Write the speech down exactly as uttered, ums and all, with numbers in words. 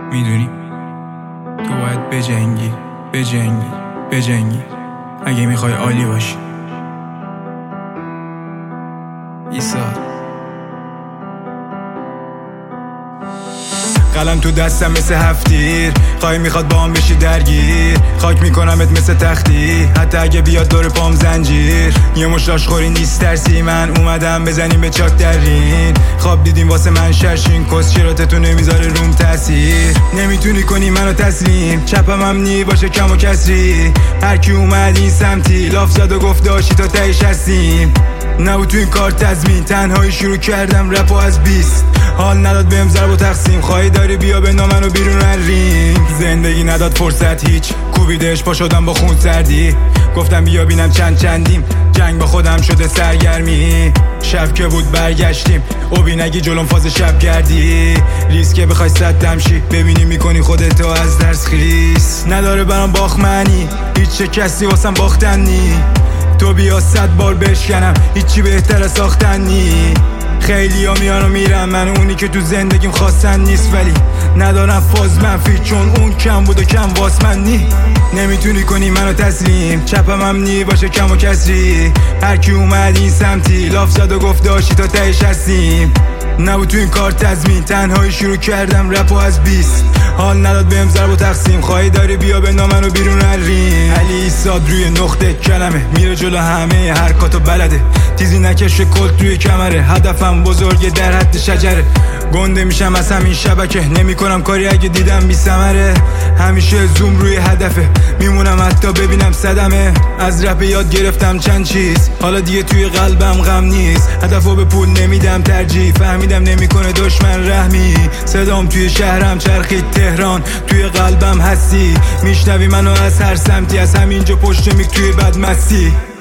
میدونی تو باید بجنگی بجنگی بجنگی اگه میخوای عالی باشی. ایثار قلم تو دستم مثل هفتیر، خواهی میخواد با هم بشی درگیر، خاک میکنمت مثل تختی حتی اگه بیاد دور پام زنجیر. یه مشت آشخوری نیست ترسی، من اومدم بزنیم به چاک درین. خواب دیدیم واسه من شرشین، کس چراتتو نمیذاره روم تاثیر. نمیتونی کنی منو تسلیم، چپم هم نی باشه کم و کسری. هر کی اومد این سمتی لاف زد و گفت داشتی تا تهش هستیم. نبود تو این کار تضمین، تنهایی شروع کردم رپو از بیست. حال نداد بهم ضرب و تقسیم، خواهی داری بیا بنا منو بیرون رینگ. زندگی نداد فرصت هیچ، کوبیدش پا شدم با خون سردی. گفتم بیا بینم چند چندیم، جنگ با خودم شده سرگرمی. شب که بود برگشتیم، اوبی نگی جلوم فاز شب گردی. ریسکه بخوای صدم شی، ببینی میکنی خودتو از درس خیس. نداره برام باخمنی، هیچ چه کسی واسم باختنی. تو بیا صد بار بشکنم، هیچی بهتر از ساختن نی. خیلی ها میان و میرن، من اونی که تو زندگیم خواستن نیست. ولی ندارم فاز منفی، چون اون کم بود و کم واس من نی. نمیتونی کنی منو تسلیم، چپم هم نی باشه کم و کسری. هر کی اومد این سمتی لاف زد و گفت داشتی تا تهش هستیم. نبود تو این کار تضمین، تنهایی شروع کردم رپو از بیست. حال نداد بهم ضرب و تقسیم، خواهی داری بیا بنا منو بیرون رینگ. علی ایساد روی نقطه کلمه، میره جلو همه حرکاتو بلده. تیزی نکشه کلت روی کمره، هدفم بزرگه در حد شجره. گنده میشم از همین شبکه، نمی کنم کاری اگه دیدم بی ثمره. همیشه زوم روی هدفه، میمونم حتی ببینم صدمه. از رپ یاد گرفتم چند چیز، حالا دیگه توی قلبم غم نیست. هدفو به پول نمیدم ترجیح، فهمیدم نمیکنه دشمن رحمی. صدام توی شهرم چرخید تهران، توی قلبم هستی. میشنوی منو از هر سمتی، از همینجا پشت میک توی بدمستی.